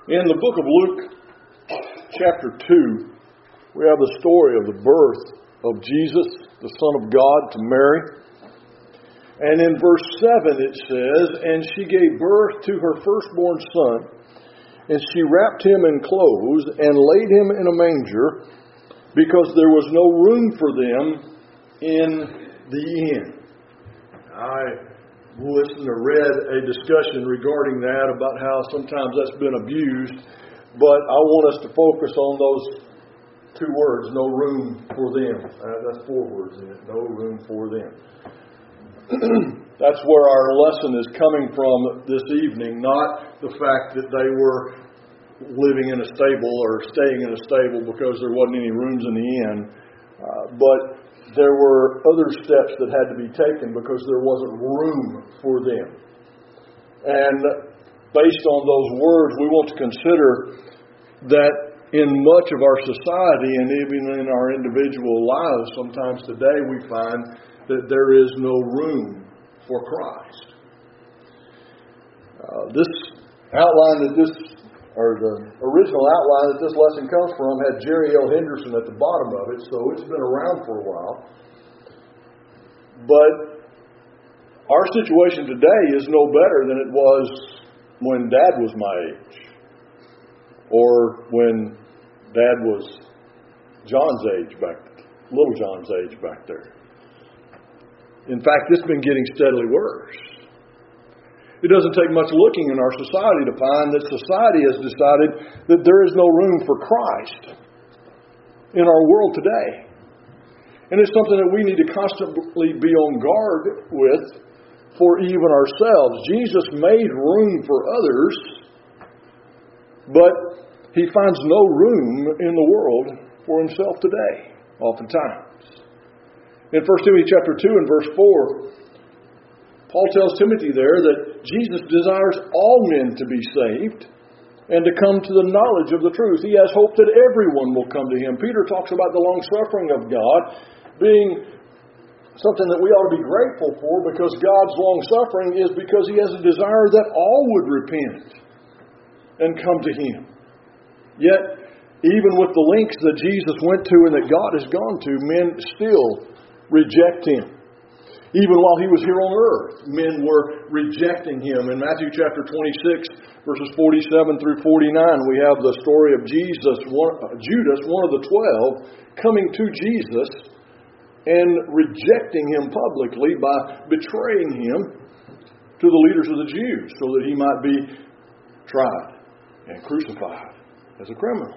In the book of Luke, chapter 2, we have the story of the birth of Jesus, the Son of God, to Mary. And in verse 7 it says, "And she gave birth to her firstborn son, and she wrapped him in clothes and laid him in a manger, because there was no room for them in the inn." I listened or read a discussion regarding that, about how sometimes that's been abused, but I want us to focus on those two words, no room for them. That's four words in it, no room for them. That's where our lesson is coming from this evening, not the fact that they were living in a stable or staying in a stable because there wasn't any rooms in the inn, but there were other steps that had to be taken because there wasn't room for them. And based on those words, we want to consider that in much of our society and even in our individual lives, sometimes today we find that there is no room for Christ. This outline or the original outline that this lesson comes from had Jerry L. Henderson at the bottom of it, so it's been around for a while. But our situation today is no better than it was when Dad was my age, or when Dad was John's age little John's age back there. In fact, it's been getting steadily worse. It doesn't take much looking in our society to find that society has decided that there is no room for Christ in our world today. And it's something that we need to constantly be on guard with for even ourselves. Jesus made room for others, but He finds no room in the world for Himself today, oftentimes. In 1 Timothy chapter 2 and verse 4, Paul tells Timothy there that Jesus desires all men to be saved and to come to the knowledge of the truth. He has hope that everyone will come to Him. Peter talks about the long-suffering of God being something that we ought to be grateful for, because God's long-suffering is because He has a desire that all would repent and come to Him. Yet, even with the lengths that Jesus went to and that God has gone to, men still reject Him. Even while He was here on earth, men were rejecting Him. In Matthew chapter 26, verses 47 through 49, we have the story of Judas, one of the 12, coming to Jesus and rejecting Him publicly by betraying Him to the leaders of the Jews so that He might be tried and crucified as a criminal.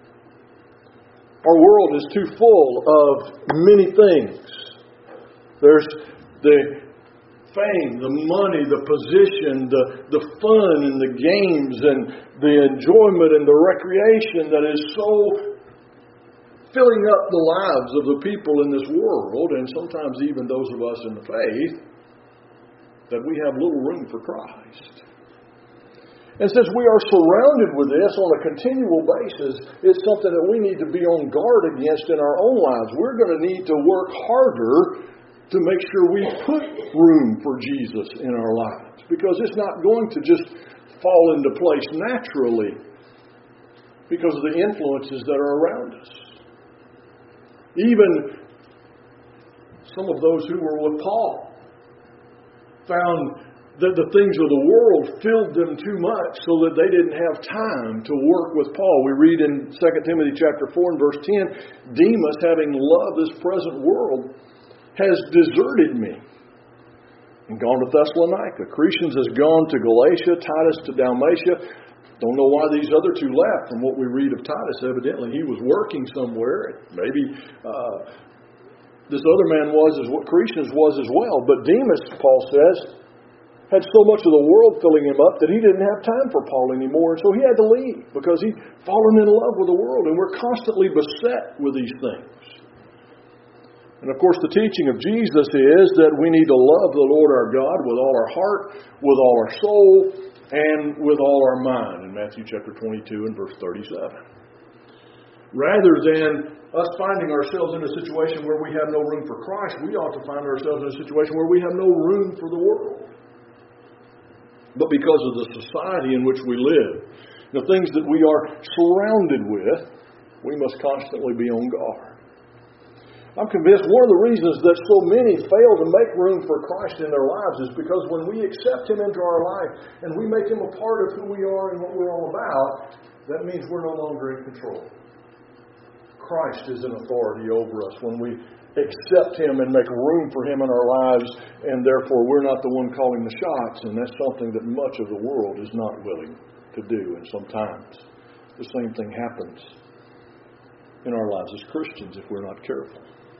Our world is too full of many things. There's the fame, the money, the position, the fun and the games and the enjoyment and the recreation that is so filling up the lives of the people in this world, and sometimes even those of us in the faith, that we have little room for Christ. And since we are surrounded with this on a continual basis, it's something that we need to be on guard against in our own lives. We're going to need to work harder to make sure we put room for Jesus in our lives, because it's not going to just fall into place naturally because of the influences that are around us. Even some of those who were with Paul found that the things of the world filled them too much so that they didn't have time to work with Paul. We read in 2 Timothy chapter 4 and verse 10, "Demas, having loved this present world, has deserted me and gone to Thessalonica. Crescens has gone to Galatia, Titus to Dalmatia." Don't know why these other two left. From what we read of Titus, evidently he was working somewhere. Maybe this other man was as what Crescens was as well. But Demas, Paul says, had so much of the world filling him up that he didn't have time for Paul anymore. And so he had to leave because he'd fallen in love with the world. And we're constantly beset with these things. And of course, the teaching of Jesus is that we need to love the Lord our God with all our heart, with all our soul, and with all our mind, in Matthew chapter 22 and verse 37. Rather than us finding ourselves in a situation where we have no room for Christ, we ought to find ourselves in a situation where we have no room for the world. But because of the society in which we live, the things that we are surrounded with, we must constantly be on guard. I'm convinced one of the reasons that so many fail to make room for Christ in their lives is because when we accept Him into our life and we make Him a part of who we are and what we're all about, that means we're no longer in control. Christ is in authority over us when we accept Him and make room for Him in our lives, and therefore we're not the one calling the shots, and that's something that much of the world is not willing to do. And sometimes the same thing happens in our lives as Christians if we're not careful.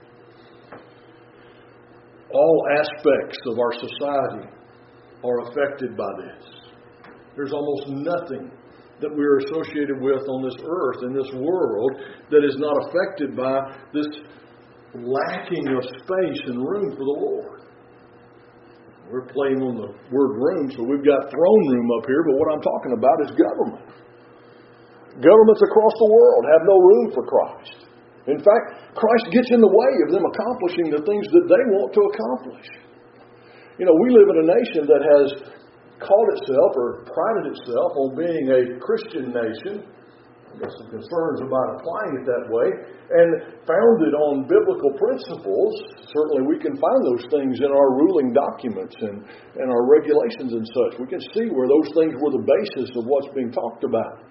All aspects of our society are affected by this. There's almost nothing that we're associated with on this earth, in this world, that is not affected by this lacking of space and room for the Lord. We're playing on the word room, so we've got throne room up here, but what I'm talking about is government. Governments across the world have no room for Christ. In fact, Christ gets in the way of them accomplishing the things that they want to accomplish. You know, we live in a nation that has called itself or prided itself on being a Christian nation. I've got some concerns about applying it that way. And founded on biblical principles. Certainly we can find those things in our ruling documents and our regulations and such. We can see where those things were the basis of what's being talked about.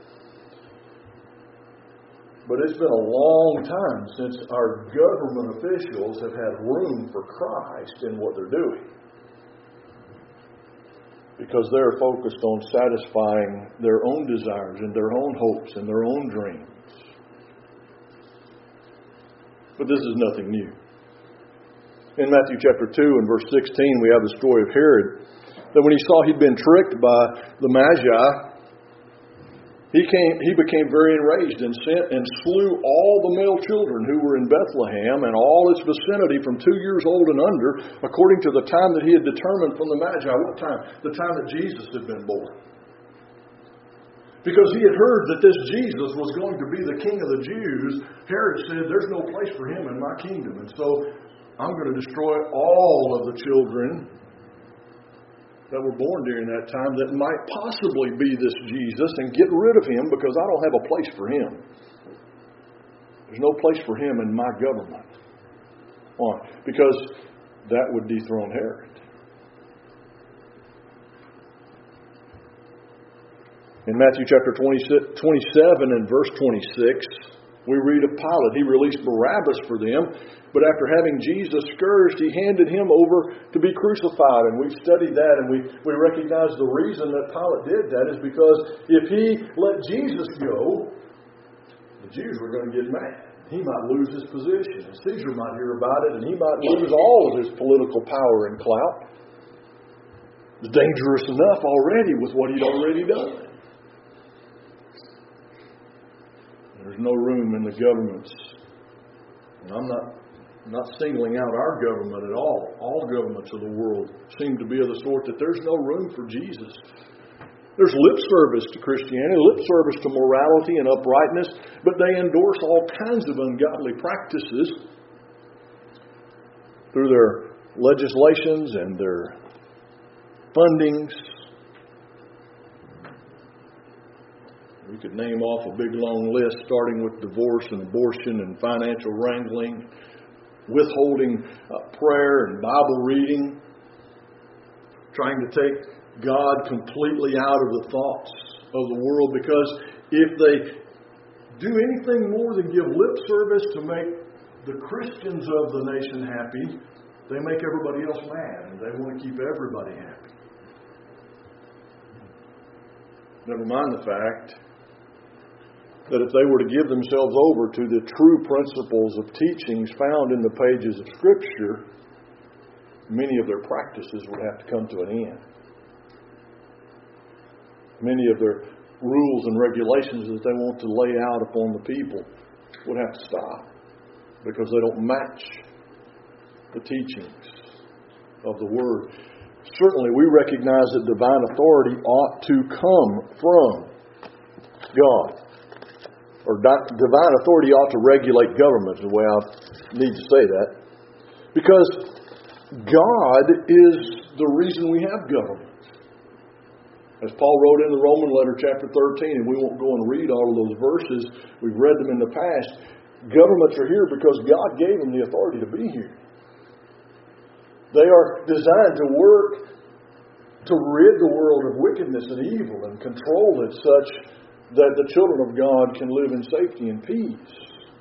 But it's been a long time since our government officials have had room for Christ in what they're doing. Because they're focused on satisfying their own desires and their own hopes and their own dreams. But this is nothing new. In Matthew chapter 2 and verse 16, we have the story of Herod. That when he saw he'd been tricked by the Magi, he became very enraged and sent and slew all the male children who were in Bethlehem and all its vicinity from 2 years old and under, according to the time that he had determined from the Magi. What time? The time that Jesus had been born. Because he had heard that this Jesus was going to be the King of the Jews, Herod said, there's no place for him in my kingdom. And so I'm going to destroy all of the children that were born during that time that might possibly be this Jesus and get rid of him because I don't have a place for him. There's no place for him in my government. Why? Because that would dethrone Herod. In Matthew chapter 27 and verse 26, we read of Pilate. He released Barabbas for them, but after having Jesus scourged, he handed him over to be crucified. And we've studied that, and we recognize the reason that Pilate did that is because if he let Jesus go, the Jews were going to get mad. He might lose his position, and Caesar might hear about it, and he might lose all of his political power and clout. It was dangerous enough already with what he'd already done. There's no room in the governments. And I'm not singling out our government at all. All governments of the world seem to be of the sort that there's no room for Jesus. There's lip service to Christianity, lip service to morality and uprightness, but they endorse all kinds of ungodly practices through their legislations and their fundings. We could name off a big long list starting with divorce and abortion and financial wrangling, withholding prayer and Bible reading, trying to take God completely out of the thoughts of the world, because if they do anything more than give lip service to make the Christians of the nation happy, they make everybody else mad, and they want to keep everybody happy. Never mind the fact that if they were to give themselves over to the true principles of teachings found in the pages of Scripture, many of their practices would have to come to an end. Many of their rules and regulations that they want to lay out upon the people would have to stop because they don't match the teachings of the Word. Certainly, we recognize that divine authority ought to come from God. Or divine authority ought to regulate government, is the way I need to say that. Because God is the reason we have government. As Paul wrote in the Roman letter, chapter 13, and we won't go and read all of those verses, we've read them in the past, governments are here because God gave them the authority to be here. They are designed to work to rid the world of wickedness and evil and control it such that the children of God can live in safety and peace.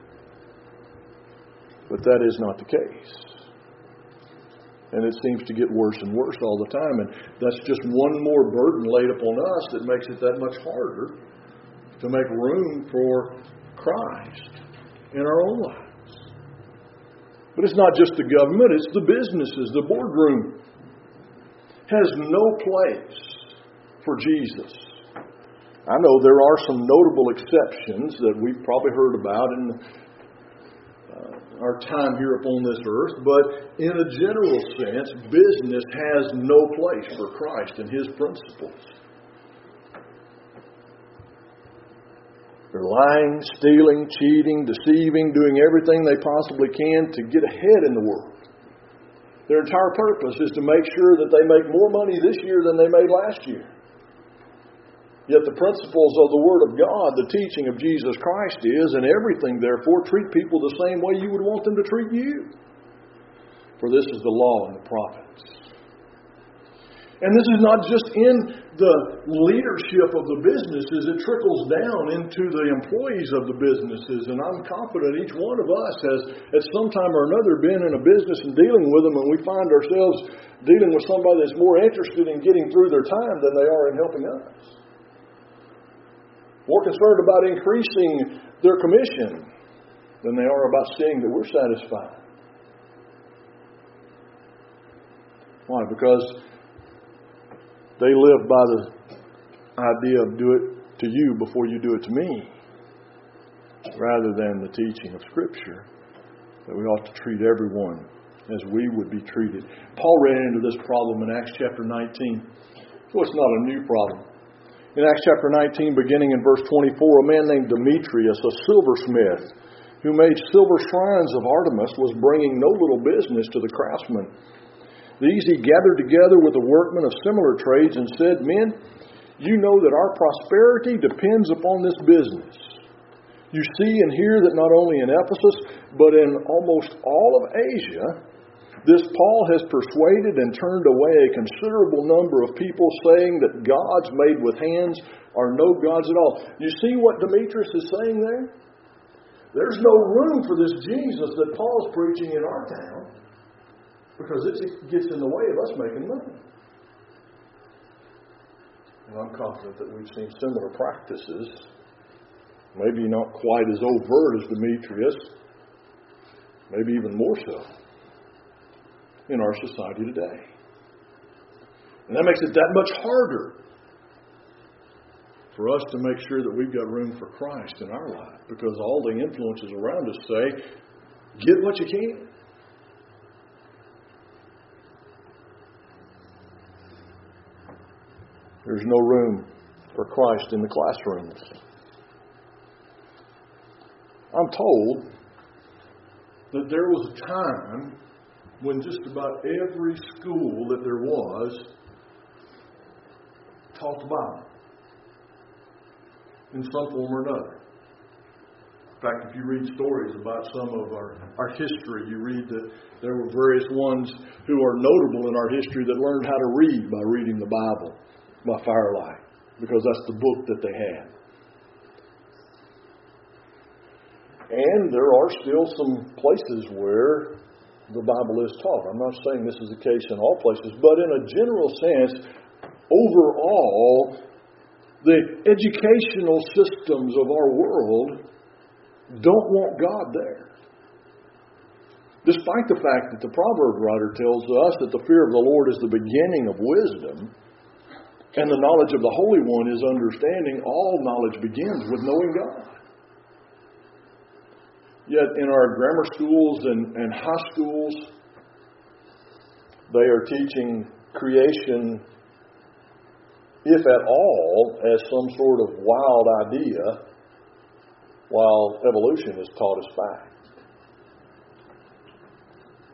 But that is not the case. And it seems to get worse and worse all the time. And that's just one more burden laid upon us that makes it that much harder to make room for Christ in our own lives. But it's not just the government, it's the businesses. The boardroom has no place for Jesus. I know there are some notable exceptions that we've probably heard about in our time here upon this earth, but in a general sense, business has no place for Christ and His principles. They're lying, stealing, cheating, deceiving, doing everything they possibly can to get ahead in the world. Their entire purpose is to make sure that they make more money this year than they made last year. Yet the principles of the Word of God, the teaching of Jesus Christ is, and everything therefore, treat people the same way you would want them to treat you. For this is the law and the prophets. And this is not just in the leadership of the businesses, it trickles down into the employees of the businesses. And I'm confident each one of us has at some time or another been in a business and dealing with them, and we find ourselves dealing with somebody that's more interested in getting through their time than they are in helping us. More concerned about increasing their commission than they are about seeing that we're satisfied. Why? Because they live by the idea of do it to you before you do it to me, rather than the teaching of Scripture that we ought to treat everyone as we would be treated. Paul ran into this problem in Acts chapter 19. So it's not a new problem. In Acts chapter 19, beginning in verse 24, a man named Demetrius, a silversmith, who made silver shrines of Artemis, was bringing no little business to the craftsmen. These he gathered together with the workmen of similar trades and said, Men, you know that our prosperity depends upon this business. You see and hear that not only in Ephesus, but in almost all of Asia, this Paul has persuaded and turned away a considerable number of people, saying that gods made with hands are no gods at all. You see what Demetrius is saying there? There's no room for this Jesus that Paul's preaching in our town, because it gets in the way of us making money. And I'm confident that we've seen similar practices, maybe not quite as overt as Demetrius, maybe even more so, in our society today. And that makes it that much harder for us to make sure that we've got room for Christ in our life, because all the influences around us say, get what you can. There's no room for Christ in the classrooms. I'm told that there was a time when just about every school that there was taught the Bible in some form or another. In fact, if you read stories about some of our history, you read that there were various ones who are notable in our history that learned how to read by reading the Bible by firelight, because that's the book that they had. And there are still some places where the Bible is taught. I'm not saying this is the case in all places, but in a general sense, overall, the educational systems of our world don't want God there. Despite the fact that the proverb writer tells us that the fear of the Lord is the beginning of wisdom, and the knowledge of the Holy One is understanding, all knowledge begins with knowing God. Yet in our grammar schools and high schools, they are teaching creation, if at all, as some sort of wild idea, while evolution is taught as fact.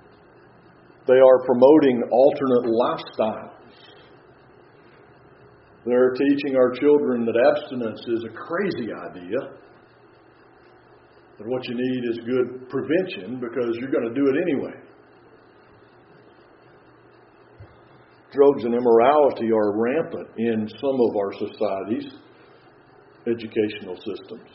They are promoting alternate lifestyles. They're teaching our children that abstinence is a crazy idea. That what you need is good prevention because you're going to do it anyway. Drugs and immorality are rampant in some of our society's educational systems.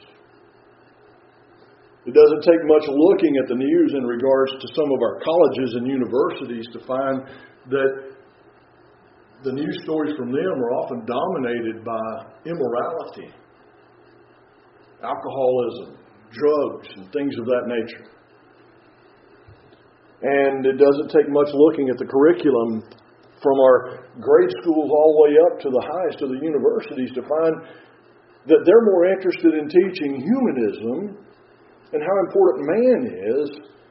It doesn't take much looking at the news in regards to some of our colleges and universities to find that the news stories from them are often dominated by immorality, alcoholism, drugs, and things of that nature. And it doesn't take much looking at the curriculum from our grade schools all the way up to the highest of the universities to find that they're more interested in teaching humanism and how important man is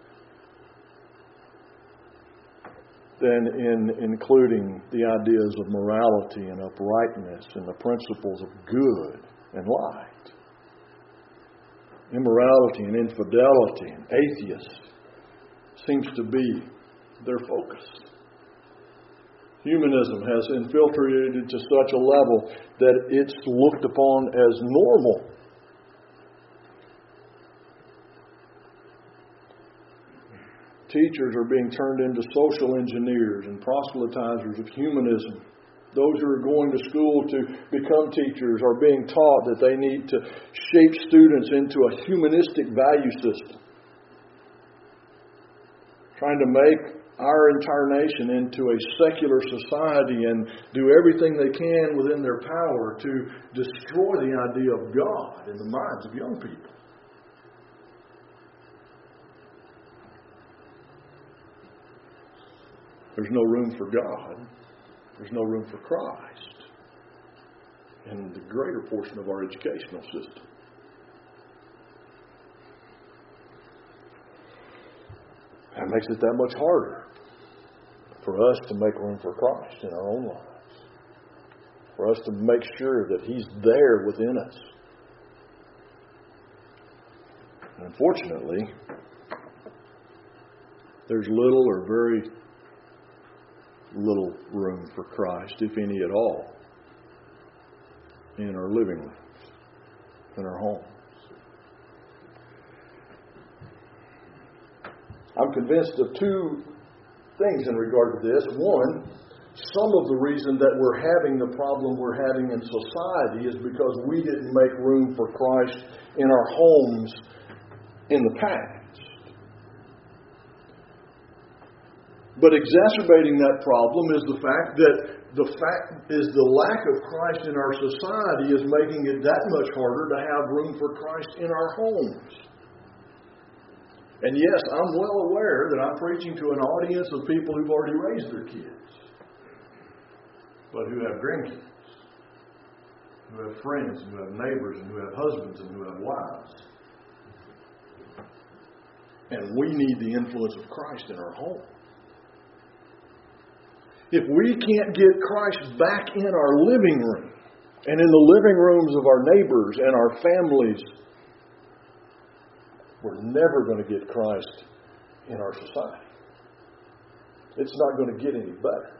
than in including the ideas of morality and uprightness and the principles of good and light. Immorality and infidelity and atheism seems to be their focus. Humanism has infiltrated to such a level that it's looked upon as normal. Teachers are being turned into social engineers and proselytizers of humanism. Those who are going to school to become teachers are being taught that they need to shape students into a humanistic value system, trying to make our entire nation into a secular society and do everything they can within their power to destroy the idea of God in the minds of young people. There's no room for God. There's no room for Christ in the greater portion of our educational system. That makes it that much harder for us to make room for Christ in our own lives. For us to make sure that He's there within us. And unfortunately, there's little or very little room for Christ, if any at all, in our living rooms, in our homes. I'm convinced of two things in regard to this. One, some of the reason that we're having the problem we're having in society is because we didn't make room for Christ in our homes in the past. But exacerbating that problem is the fact that the lack of Christ in our society is making it that much harder to have room for Christ in our homes. And yes, I'm well aware that I'm preaching to an audience of people who've already raised their kids, but who have grandkids, who have friends, and who have neighbors, and who have husbands, and who have wives. And we need the influence of Christ in our home. If we can't get Christ back in our living room and in the living rooms of our neighbors and our families, we're never going to get Christ in our society. It's not going to get any better.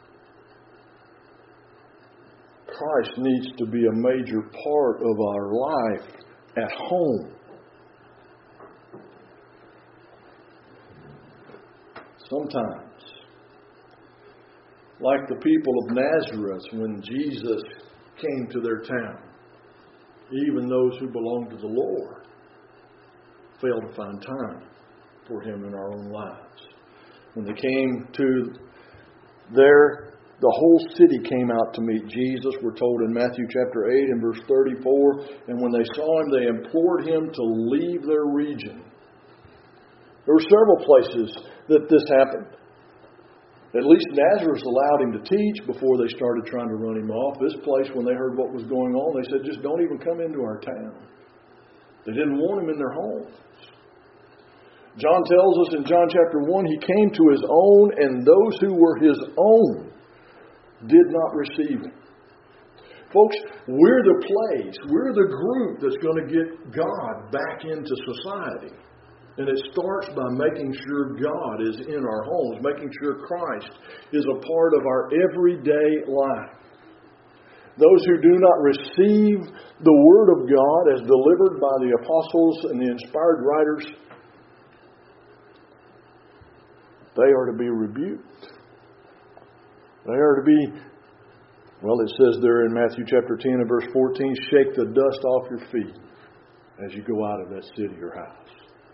Christ needs to be a major part of our life at home. Sometimes, like the people of Nazareth when Jesus came to their town, even those who belong to the Lord fail to find time for Him in our own lives. When they came to there, the whole city came out to meet Jesus. We're told in Matthew chapter 8 and verse 34. And when they saw Him, they implored Him to leave their region. There were several places that this happened. At least Nazareth allowed Him to teach before they started trying to run Him off. This place, when they heard what was going on, they said, just don't even come into our town. They didn't want Him in their homes. John tells us in John chapter 1, He came to His own, and those who were His own did not receive Him. Folks, we're the place, we're the group that's going to get God back into society. And it starts by making sure God is in our homes, making sure Christ is a part of our everyday life. those who do not receive the Word of God as delivered by the apostles and the inspired writers, they are to be rebuked. They are to be, well, it says there in Matthew chapter 10 and verse 14, shake the dust off your feet as you go out of that city or house.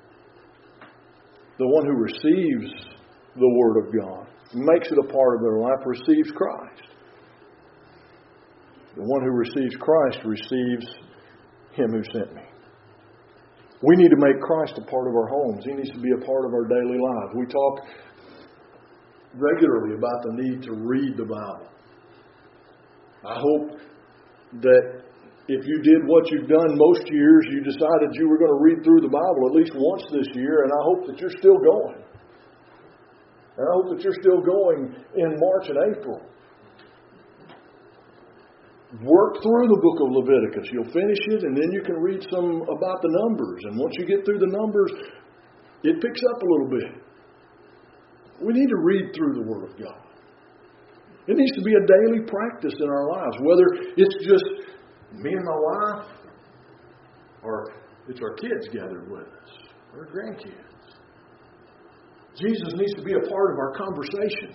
The one who receives the Word of God, makes it a part of their life, receives Christ. The one who receives Christ receives Him who sent me. We need to make Christ a part of our homes. He needs to be a part of our daily lives. We talk regularly about the need to read the Bible. I hope that if you did what you've done most years, you decided you were going to read through the Bible at least once this year, and I hope that you're still going. And I hope that you're still going in March and April. Work through the book of Leviticus. You'll finish it, and then you can read some about the Numbers. And once you get through the Numbers, it picks up a little bit. We need to read through the Word of God. It needs to be a daily practice in our lives, whether it's just me and my wife, or it's our kids gathered with us, or grandkids. Jesus needs to be a part of our conversation.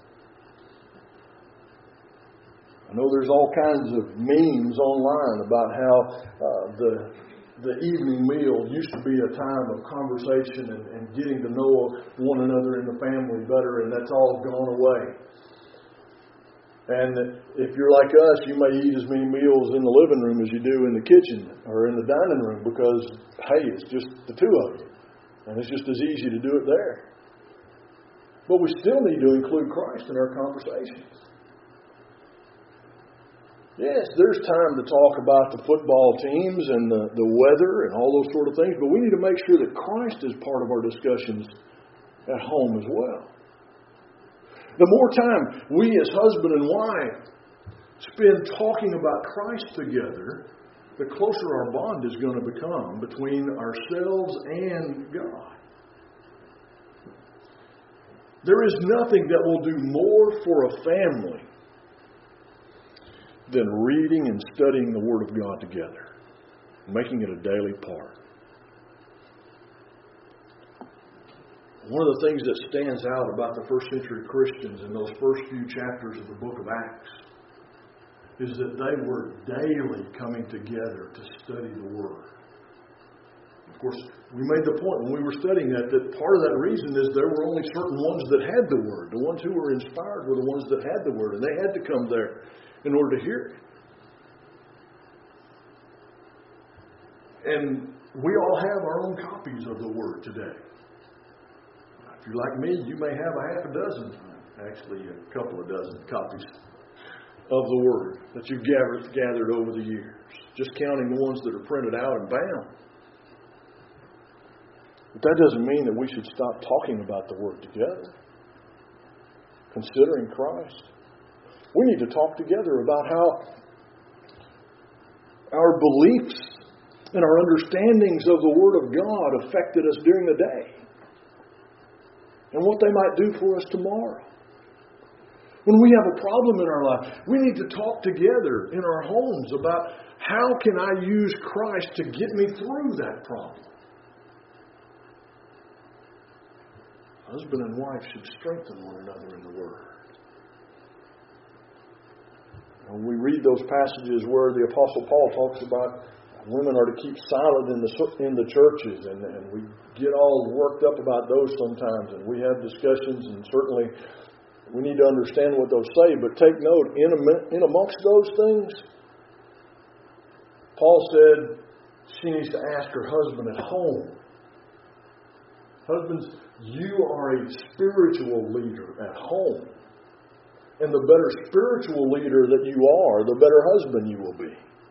I know there's all kinds of memes online about how the evening meal used to be a time of conversation and getting to know one another in the family better, and that's all gone away. And if you're like us, you may eat as many meals in the living room as you do in the kitchen or in the dining room because, hey, it's just the two of you. And it's just as easy to do it there. But we still need to include Christ in our conversations. Yes, there's time to talk about the football teams and the weather and all those sort of things, but we need to make sure that Christ is part of our discussions at home as well. The more time we as husband and wife spend talking about Christ together, the closer our bond is going to become between ourselves and God. There is nothing that will do more for a family than reading and studying the Word of God together, making it a daily part. One of the things that stands out about the first century Christians in those first few chapters of the book of Acts is that they were daily coming together to study the Word. Of course, we made the point when we were studying that part of that reason is there were only certain ones that had the Word. The ones who were inspired were the ones that had the Word, and they had to come there in order to hear it. And we all have our own copies of the Word today. If you're like me, you may have a half a dozen, actually a couple of dozen copies of the Word that you've gathered over the years, just counting the ones that are printed out and bound. But that doesn't mean that we should stop talking about the Word together, considering Christ. We need to talk together about how our beliefs and our understandings of the Word of God affected us during the day, and what they might do for us tomorrow. When we have a problem in our life, we need to talk together in our homes about how can I use Christ to get me through that problem. Husband and wife should strengthen one another in the Word. When we read those passages where the Apostle Paul talks about women are to keep silent in the churches, and we get all worked up about those sometimes, and we have discussions, and certainly we need to understand what those say. But take note, in amongst those things, Paul said she needs to ask her husband at home. Husbands, you are a spiritual leader at home. And the better spiritual leader that you are, the better husband you will be.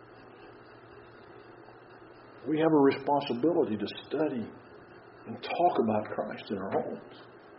We have a responsibility to study and talk about Christ in our homes.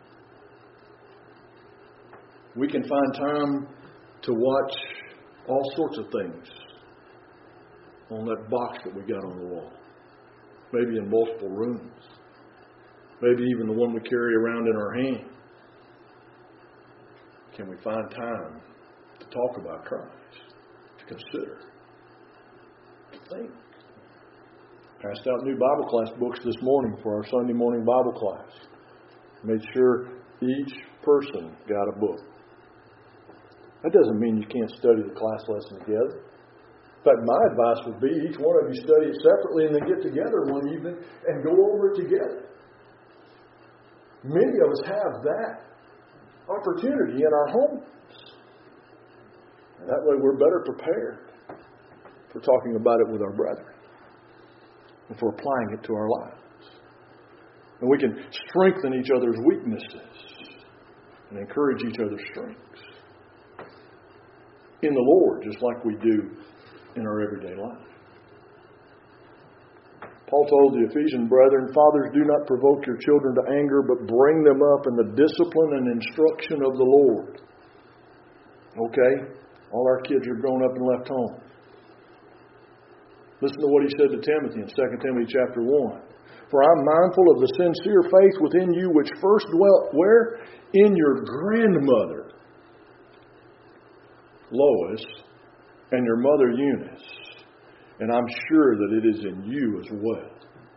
We can find time to watch all sorts of things on that box that we got on the wall. Maybe in multiple rooms. Maybe even the one we carry around in our hand. Can we find time to talk about Christ? to consider, to think. Passed out new Bible class books this morning for our Sunday morning Bible class. Made sure each person got a book. That doesn't mean you can't study the class lesson together. In fact, my advice would be each one of you study it separately and then get together one evening and go over it together. Many of us have that opportunity in our homes. And that way we're better prepared for talking about it with our brethren and for applying it to our lives. And we can strengthen each other's weaknesses and encourage each other's strengths in the Lord, just like we do in our everyday life. Paul told the Ephesian brethren, "Fathers, do not provoke your children to anger, but bring them up in the discipline and instruction of the Lord." Okay? All our kids are grown up and left home. Listen to what he said to Timothy in 2 Timothy chapter 1. "For I'm mindful of the sincere faith within you, which first dwelt where? In your grandmother, Lois, and your mother Eunice. And I'm sure that it is in you as well."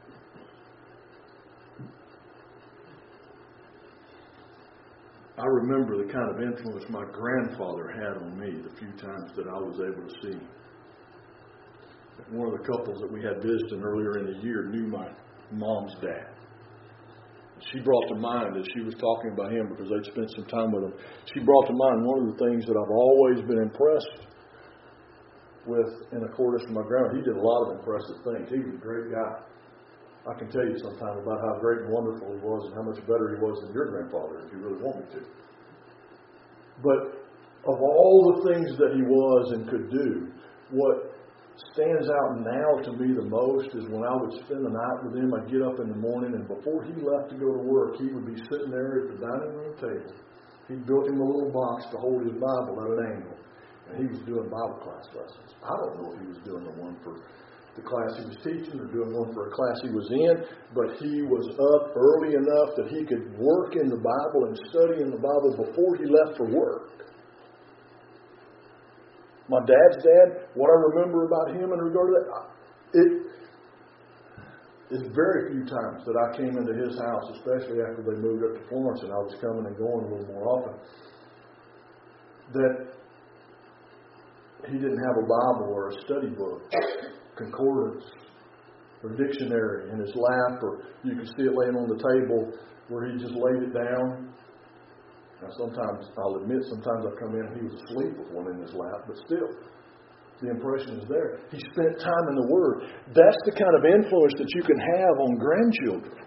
I remember the kind of influence my grandfather had on me the few times that I was able to see him. One of the couples that we had visiting earlier in the year knew my mom's dad. She brought to mind, as she was talking about him because they'd spent some time with him, she brought to mind one of the things that I've always been impressed with in accordance with my grandfather. He did a lot of impressive things. He was a great guy. I can tell you sometime about how great and wonderful he was and how much better he was than your grandfather, if you really want me to. But of all the things that he was and could do, what stands out now to me the most is when I would spend the night with him. I'd get up in the morning, and before he left to go to work, he would be sitting there at the dining room table. He built him a little box to hold his Bible at an angle, and he was doing Bible class lessons. I don't know if he was doing the one for the class he was teaching or doing one for a class he was in, but he was up early enough that he could work in the Bible and study in the Bible before he left for work. My dad's dad, what I remember about him in regard to that, it's very few times that I came into his house, especially after they moved up to Florence and I was coming and going a little more often, that he didn't have a Bible or a study book, concordance, or dictionary in his lap, or you could see it laying on the table where he just laid it down. Now sometimes, I'll admit, sometimes I come in and he was asleep with one in his lap, but still, the impression is there. He spent time in the Word. That's the kind of influence that you can have on grandchildren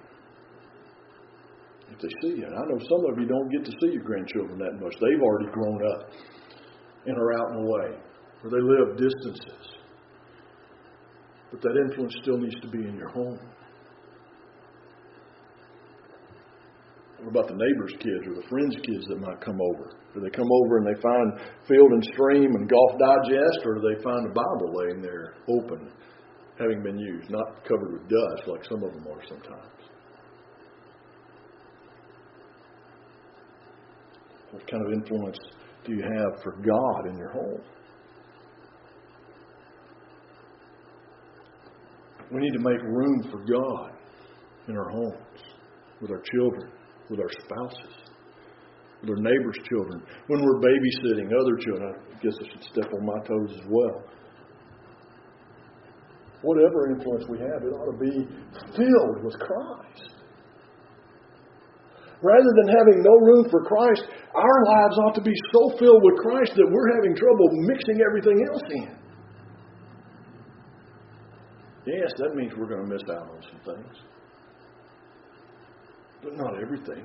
if they see you. And I know some of you don't get to see your grandchildren that much. They've already grown up and are out and away, or they live distances. But that influence still needs to be in your home. What about the neighbor's kids or the friend's kids that might come over? Do they come over and they find Field and Stream and Golf Digest, or do they find a Bible laying there open, having been used, not covered with dust like some of them are sometimes? What kind of influence do you have for God in your home? We need to make room for God in our homes, with our children, with our spouses, with our neighbors' children, when we're babysitting other children. I guess I should step on my toes as well. Whatever influence we have, it ought to be filled with Christ. Rather than having no room for Christ, our lives ought to be so filled with Christ that we're having trouble mixing everything else in. Yes, that means we're going to miss out on some things. But not everything.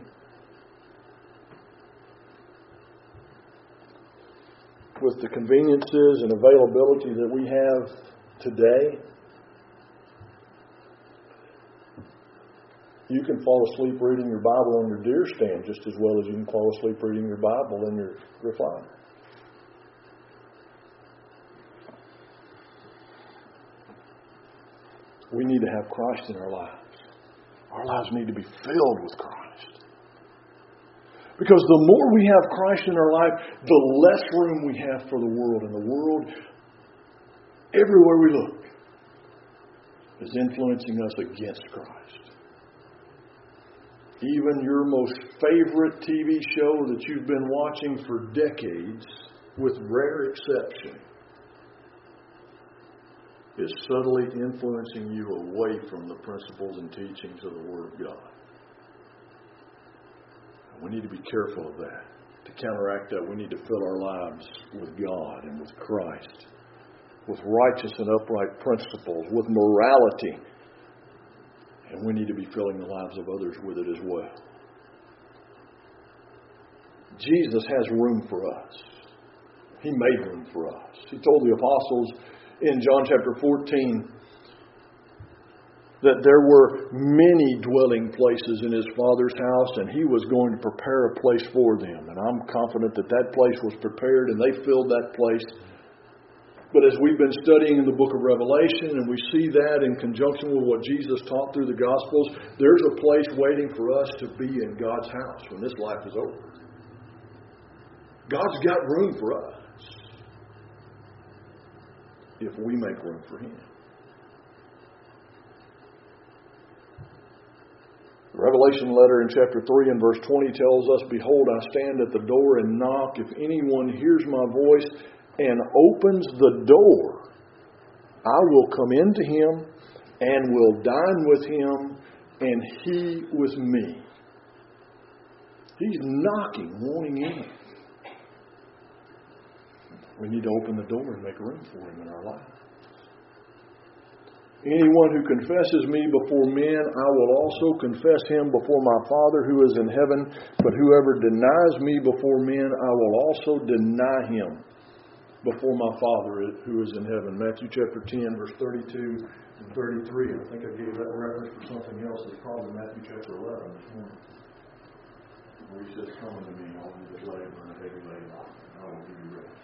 With the conveniences and availability that we have today, you can fall asleep reading your Bible on your deer stand just as well as you can fall asleep reading your Bible in your recliner. We need to have Christ in our lives. Our lives need to be filled with Christ. Because the more we have Christ in our life, the less room we have for the world. And the world everywhere we look, is influencing us against Christ. Even your most favorite TV show that you've been watching for decades, with rare exception, is subtly influencing you away from the principles and teachings of the Word of God. We need to be careful of that. To counteract that, we need to fill our lives with God and with Christ, with righteous and upright principles, with morality. And we need to be filling the lives of others with it as well. Jesus has room for us. He made room for us. He told the apostles in John chapter 14 that there were many dwelling places in His Father's house, and He was going to prepare a place for them. And I'm confident that that place was prepared and they filled that place. But as we've been studying in the book of Revelation, and we see that in conjunction with what Jesus taught through the Gospels, there's a place waiting for us to be in God's house when this life is over. God's got room for us if we make room for Him. The Revelation letter in chapter 3 and verse 20 tells us, "Behold, I stand at the door and knock. If anyone hears my voice and opens the door, I will come into him and will dine with him and he with me." He's knocking, wanting in. We need to open the door and make room for Him in our life. "Anyone who confesses me before men, I will also confess him before my Father who is in heaven. But whoever denies me before men, I will also deny him before my Father who is in heaven." Matthew chapter 10, verse 32 and 33. I think I gave that reference for something else. It's probably Matthew chapter 11 this morning, where He says, "Come unto me, all you that labor and are heavy laden, and I will give you rest."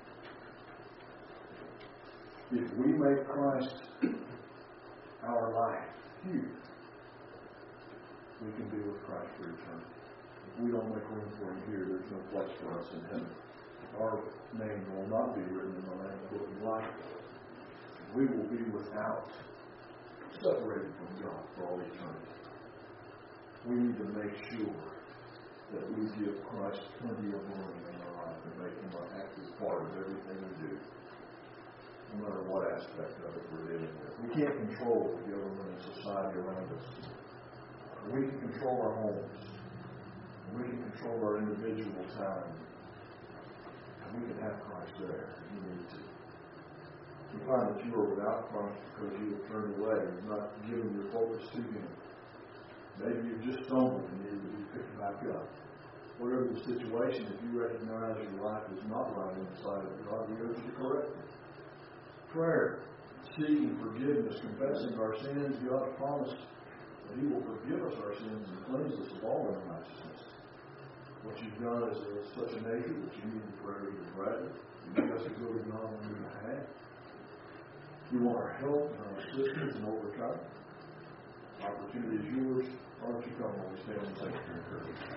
If we make Christ our life here, we can be with Christ for eternity. If we don't make room for Him here, there's no place for us in heaven. Our name will not be written in the Lamb's Book of Life. We will be without, separated from God for all eternity. We need to make sure that we give Christ plenty of room in our life and make Him an active part of everything we do, no matter what aspect of it we're dealing with. We can't control the government and society around us. We can control our homes. We can control our individual time. And we can have Christ there if you need to. You find that you are without Christ because you have turned away and not given your focus to Him. Maybe you've just stumbled and need to be picked back up. Whatever the situation, if you recognize your life is not right in the sight of God, we urge you to correct it. Prayer, seeking forgiveness, confessing our sins. God promised that He will forgive us our sins and cleanse us of all unrighteousness. What you've done is such a nature that you need prayer even greater. You need us to go to God on your behalf. You want our help and our assistance and overcome. Opportunity is yours. Why don't you come when we stand and take your encouragement?